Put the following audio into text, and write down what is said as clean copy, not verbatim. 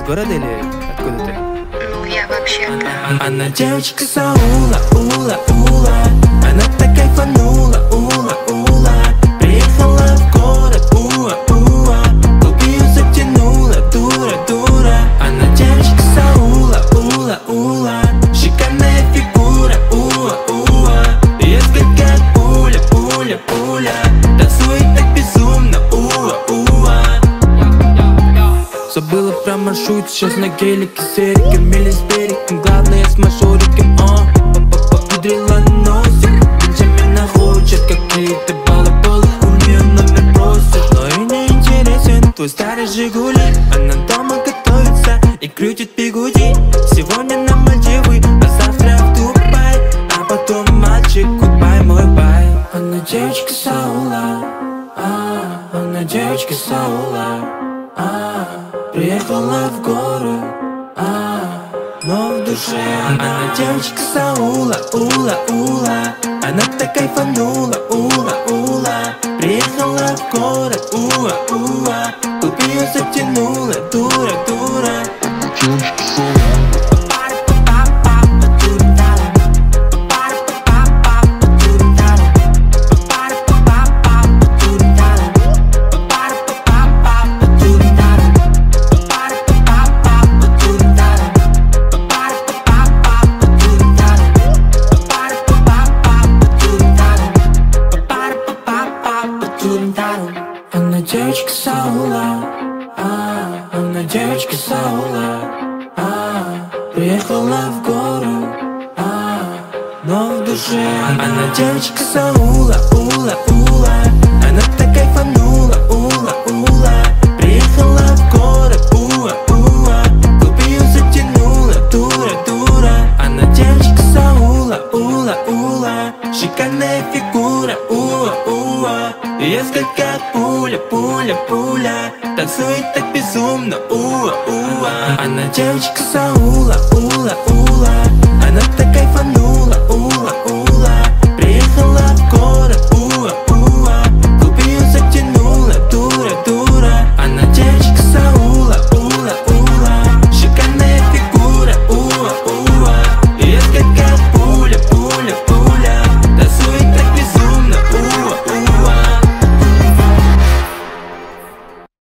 города или откуда ты? Ну, я вообще Она девочка Саула, ула, ула. Она так кайфанула, ула, ула. Приехала в город, уа, уа. Клуб ее затянула, дура, дура. Она девочка Саула, ула, ула. Шикарная фигура, уа, уа. Резко как пуля, пуля, пуля. Танцует так безумно, уа, уа. Забыла про маршрут, сейчас на гелике с Эриком или с берегом. Главное с мажориком, попудрила носик. Бенджамина хочет какие-то балаболы. У нее номер просит, но и не интересен твой старый Жигули. Она дома готовится и крутит бигуди. Сегодня на Мальдивы, а завтра в Дубай. А потом мальчик, гудбай, мой бай. Она девочка Саула, она девочка Саула. Приехала в гору, но в душе она девочка Саула, ула, ула. Она так кайфанула, ула, ула. Приехала в город, уа, уа. Клуб ее затянула, дура, дура. Девочка Саула. Она девочка Саула, она девочка Саула. Приехала в гору, но в душе она девочка Саула, ула, ула. Она так кайфанула, ула, ула. Приехала в город, уа, уа. Клуб ее затянула, дура, дура. Она девочка Саула, ула, ула. Шикарная фигура, уа, уа. Резко как пуля, пуля, пуля. Танцует так безумно, уа, уа. Она девочка Саула.